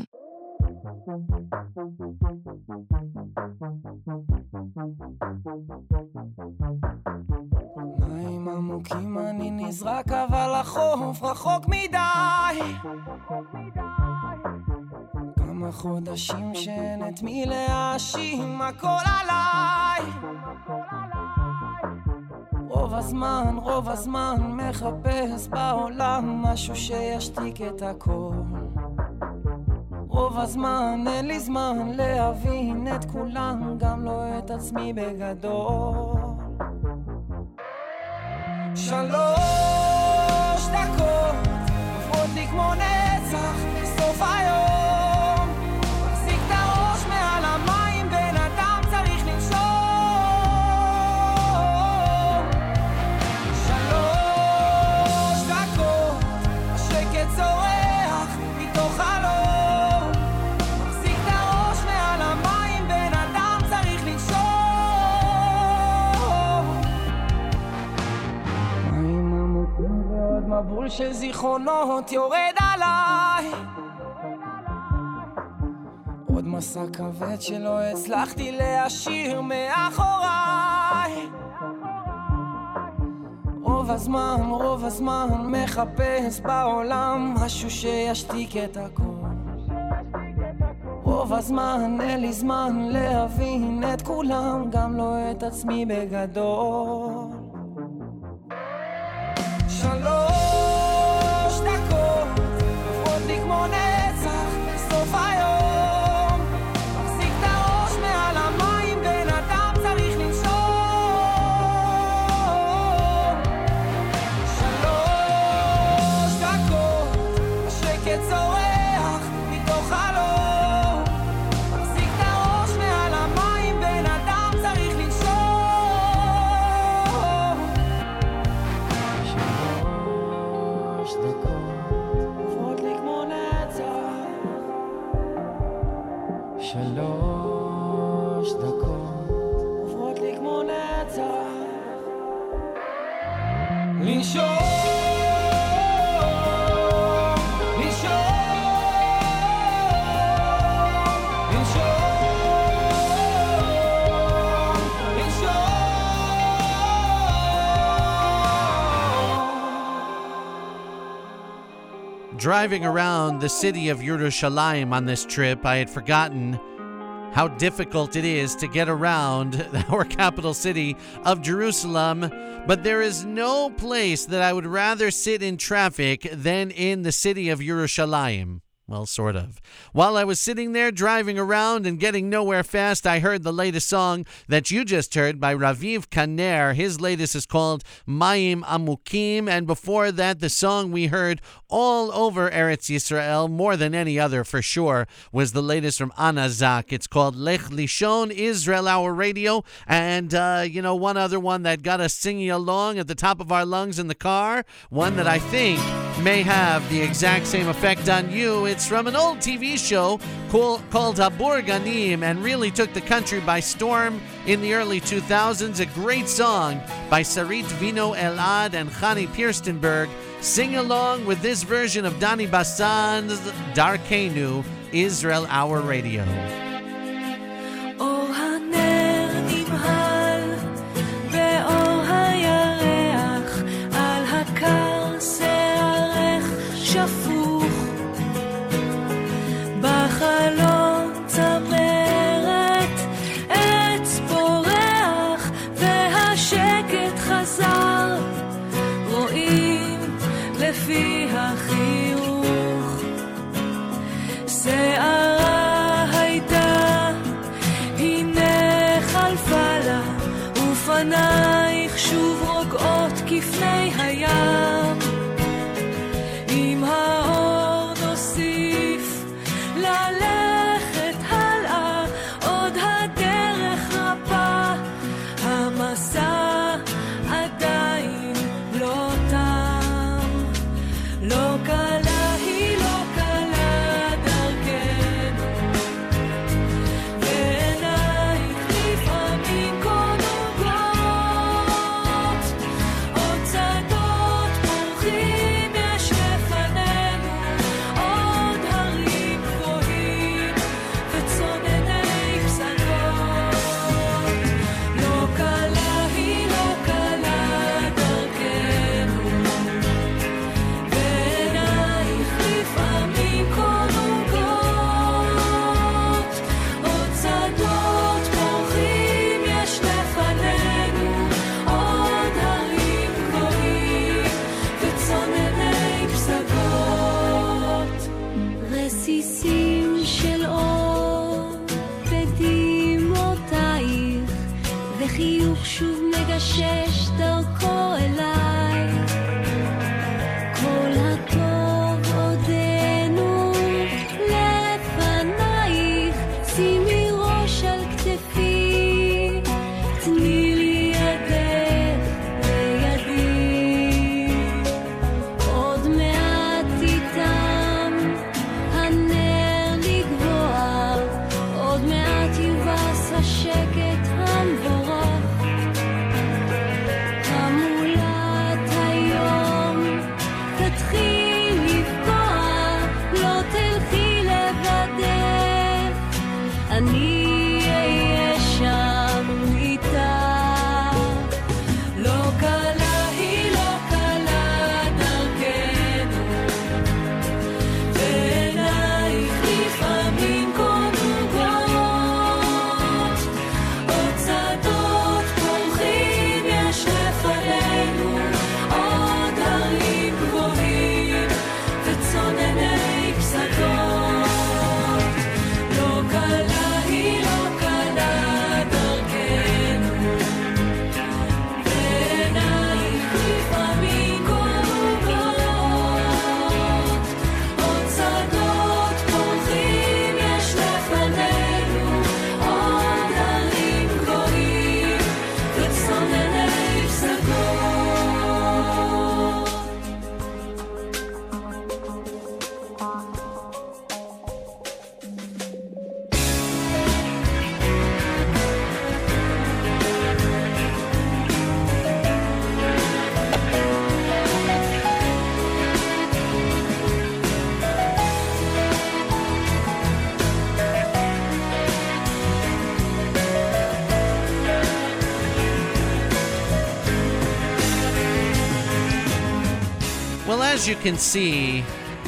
מים עמוקים אני נזרק אבל החוף רחוק מדי כמה חודשים שאין את מי להאשים הכל עליי רוב הזמן, רוב הזמן מחפש בעולם משהו שישתיק את הכל רוב הזמן אין לי זמן להבין את כולם גם לא את עצמי בגדול שלוש דקות עוברות לי כמו נצח בסוף היום מחזיק את הראש מעל המים בן אדם צריך לנשום שלוש דקות השקט צורח מתוך חלום מחזיק את הראש מעל המים בן אדם צריך לנשום מים עמוקים ועוד מבול של זיכרונות יורד עליי עוד מסע כבד שלא הצלחתי להשאיר מאחוריי רוב הזמן, רוב הזמן מחפש בעולם משהו שישתיק את הכל רוב הזמן אין לי זמן להבין את כולם גם לא את עצמי בגדול שלוש דקות עוברות לי כמו נצח בסוף היום מחזיק את הראש מעל המים בן אדם צריך לנשום שלוש דקות השקט צורח מתוך חלום מחזיק את הראש מעל המים בן אדם צריך לנשום שלוש דקות עוברות לי כמו נצח שלוש דקות עוברות לי כמו נצח לנשום Driving around the city of Yerushalayim on this trip, I had forgotten how difficult it is to get around our capital city of Jerusalem, but there is no place that I would rather sit in traffic than in the city of Yerushalayim. Well, sort of. While I was sitting there driving around and getting nowhere fast, I heard the latest song that you just heard by Raviv Kaner. His latest is called Mayim Amukim, and before that, the song we heard all over Eretz Yisrael, more than any other for sure, was the latest from Anazak. It's called Lech Lishon, Israel Hour Radio, and, uh, you know, one other one that got us singing along at the top of our lungs in the car, one that I think may have the exact same effect on you. It's from an old T V show called, called Habur Ganim and really took the country by storm in the early two thousands. A great song by Sarit Vino Elad and Chani Pirstenberg. Sing along with this version of Dani Bassan's Darkenu, Israel Hour Radio. אור הנר נמהל באור הירח על הקר שערך שפוך בחלום צמרת עץ פורח והשקט חזר רואים לפי החיוך שערה הייתה הנה חלפה לה ופנייך שוב רוגעות כפני הים עם האור נוסיף ללכת הלאה מקשש דרכו אליי, כל הטוב עודנו לפנייך, שימי ראש על כתפי, תני לי ידך בידי, עוד מעט איתם הנר לגבוה, עוד מעט יובס השקט המבורך, המולת היום תתחיל לפגוע, לא תלכי לבדך, אני אהיה שם איתך. לא קלה היא לא קלה דרכנו, ועינייך לפעמים קונוגות, עוד צעדות פורחים יש לפנינו, עוד הרים גבוהים וצונני פסגות. לא קלה היא לא קלה דרכנו, ועינייך לפעמים קונוגות, עוד צעדות פורחים יש לפנינו, עוד הרים גבוהים וצונני פסגות. Well, as you can see,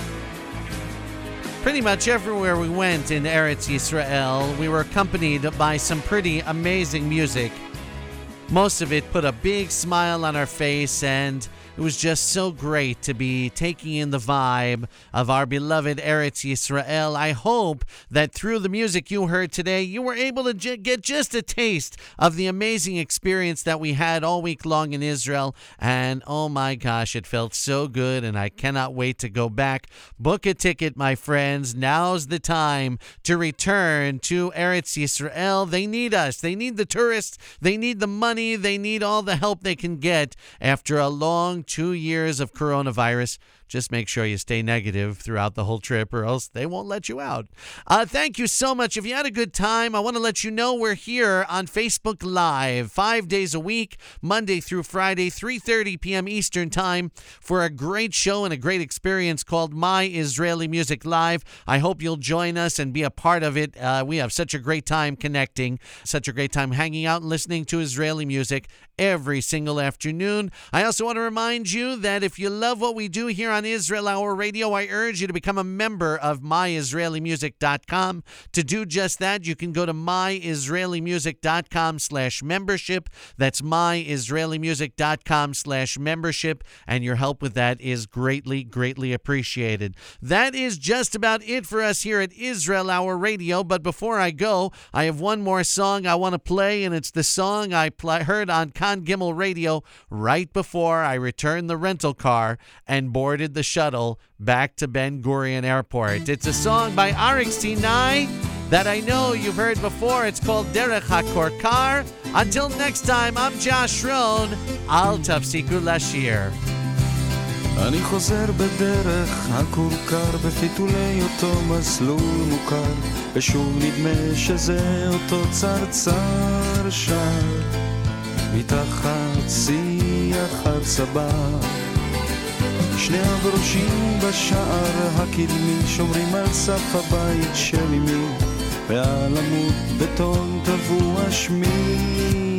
pretty much everywhere we went in Eretz Yisrael, we were accompanied by some pretty amazing music. Most of it put a big smile on our face, and it was just so great to be taking in the vibe of our beloved Eretz Yisrael. I hope that through the music you heard today, you were able to j- get just a taste of the amazing experience that we had all week long in Israel. And oh my gosh, it felt so good, and I cannot wait to go back. Book a ticket, my friends. Now's the time to return to Eretz Yisrael. They need us. They need the tourists. They need the money. They need all the help they can get after a long two years of coronavirus. Just make sure you stay negative throughout the whole trip, or else they won't let you out. Uh, thank you so much. If you had a good time, I want to let you know we're here on Facebook Live five days a week, Monday through Friday, three thirty p.m. Eastern Time, for a great show and a great experience called My Israeli Music Live. I hope you'll join us and be a part of it. Uh, we have such a great time connecting, such a great time hanging out and listening to Israeli music every single afternoon. I also want to remind you that if you love what we do here on Israel Hour Radio, I urge you to become a member of my israeli music dot com. To do just that, you can go to my israeli music dot com slash membership. That's my israeli music dot com slash membership, and your help with that is greatly, greatly appreciated. That is just about it for us here at Israel Hour Radio, but before I go, I have one more song I want to play, and it's the song I pl- heard on Kan Gimel Radio right before I returned the rental car and boarded the shuttle back to Ben Gurion Airport. It's a song by Arik Sinai that I know you've heard before. It's called Derech HaKorkar. Until next time, I'm Josh Rohn. Al tafsiku lashir. אני חוזר בדרך הכורכר בפיתולי אותו מסלול מוכר, ושוב נדמה שזה אותו צרצר שר מתחת שיח הרצבה. שני הברושים בשער הקדמי שומרים על סף הבית של אמי, ועל עמוד בטון טבוע שמי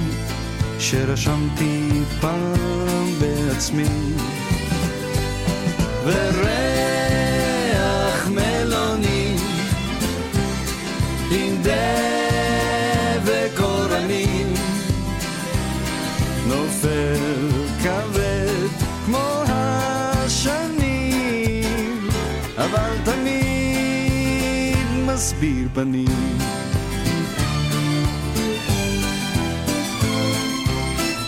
שרשמתי פעם בעצמי. וריח מלוני עם דבק אורנים נופל כבד כמו השנים, אבל תמיד מסביר פנים.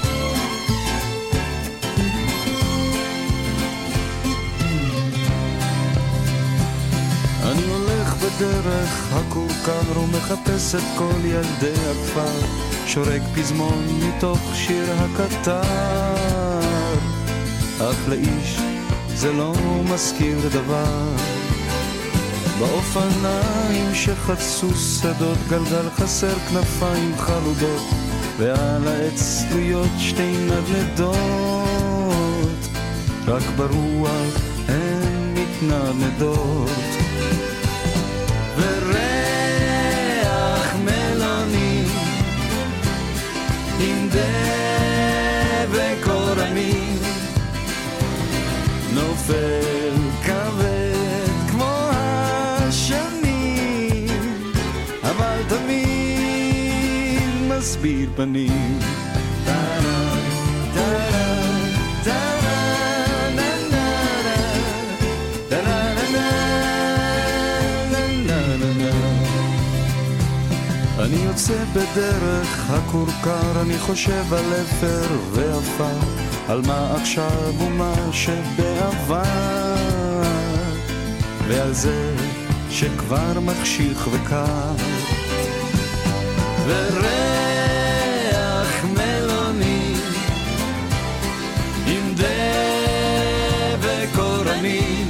מחפש את כל ילדי הכפר, שורק פזמון מתוך שיר הקטר, אך לאיש זה לא מזכיר דבר. באופניים שחצו שדות, גלגל חסר כנפיים חלודות, ועל העץ תלויות שתי נדנדות, רק ברוח הן מתנדנדות. וריח מלוני עם דבק אורנים נופל כבד כמו השנים, אבל תמיד מסביר פנים. אני יוצא בדרך הכורכר, אני חושב על אפר ועפר, על מה עכשיו ומה שבעבר, ועל זה שכבר מחשיך וקר. וריח מלוני עם דבק אורנים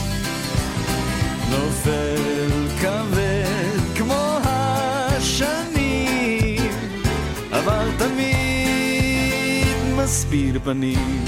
נופל כבד כמו השנים, אבל תמיד מסביר פנים.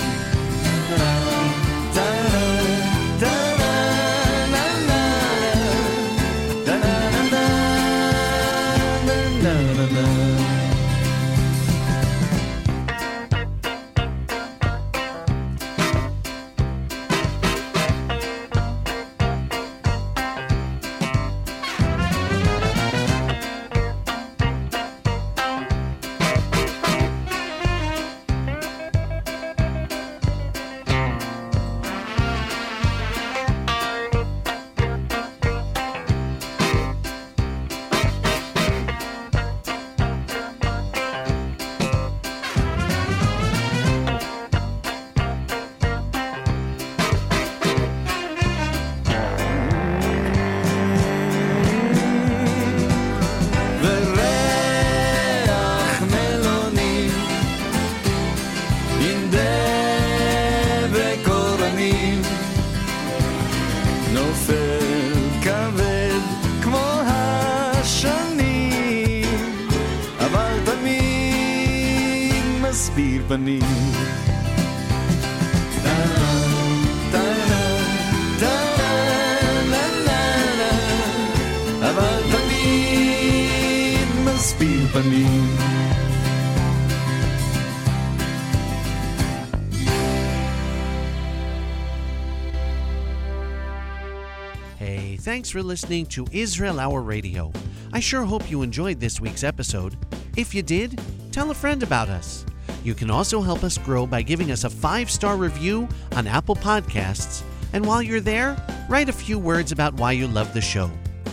Hey, thanks for listening to Israel Hour Radio. I sure hope you enjoyed this week's episode. If you did, tell a friend about us. You can also help us grow by giving us a five-star review on Apple Podcasts, and while you're there, write a few words about why you love the show.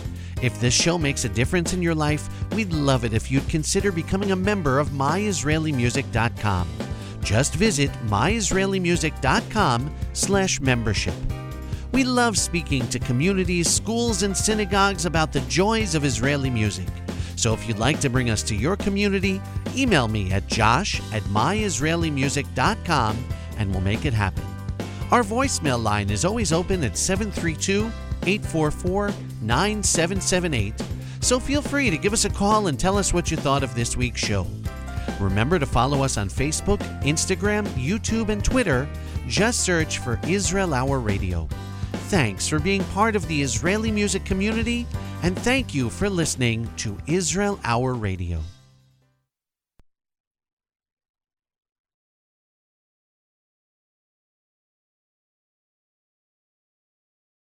If this show makes a difference in your life, we'd love it if you'd consider becoming a member of my israeli music dot com. Just visit my israeli music dot com slash membership. We love speaking to communities, schools, and synagogues about the joys of Israeli music. So if you'd like to bring us to your community, email me at josh at my israeli music dot com and we'll make it happen. Our voicemail line is always open at seven three two, eight four four, nine seven seven eight, so feel free to give us a call and tell us what you thought of this week's show. Remember to follow us on Facebook, Instagram, YouTube, and Twitter. Just search for Israel Hour Radio. Thanks for being part of the Israeli music community, and thank you for listening to Israel Hour Radio.